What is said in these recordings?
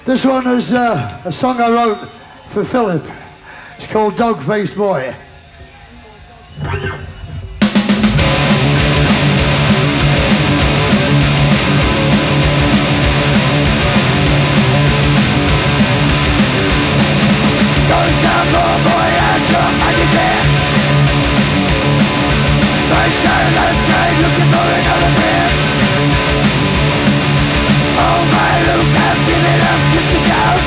This one is a song I wrote for Philip. It's called Dog-Faced Boy. Going down for a boy and drop like a bear. Right side of the day looking for another beer. Oh my Luke, I've given up just to shout.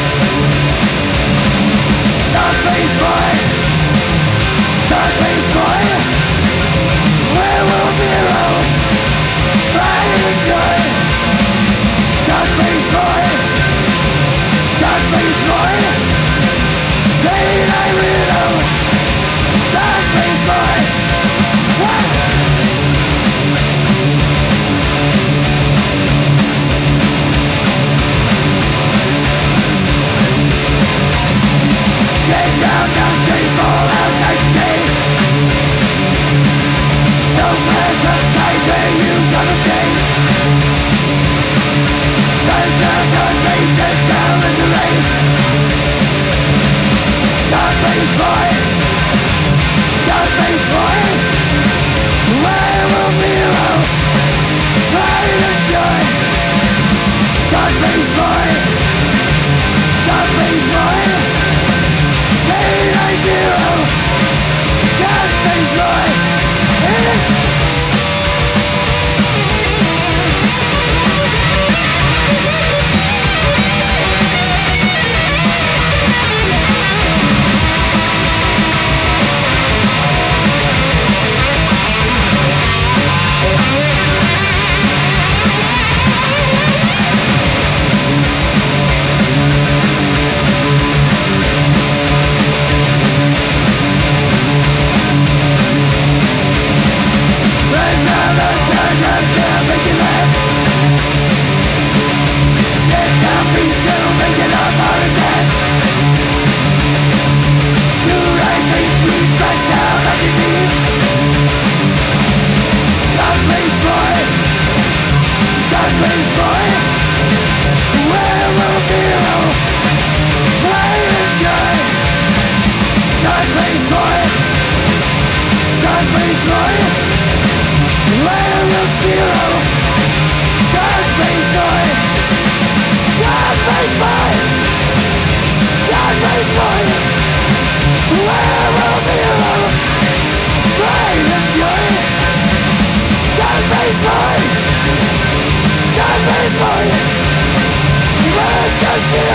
Dog-faced boy, dog-faced boy, werewolf hero, pride and joy. Dog-faced boy, dog-faced boy, daylight widow, dog-faced boy. What? Shake down, now shake all out like day. No pressure tight where you gonna stay. Cause I'm not raised and down in the race. Dog-faced boy, dog-faced boy, werewolf hero, pride and joy. Dog-faced boy, dog-faced boy, daylight zero, dog-faced boy. Dog-faced boy,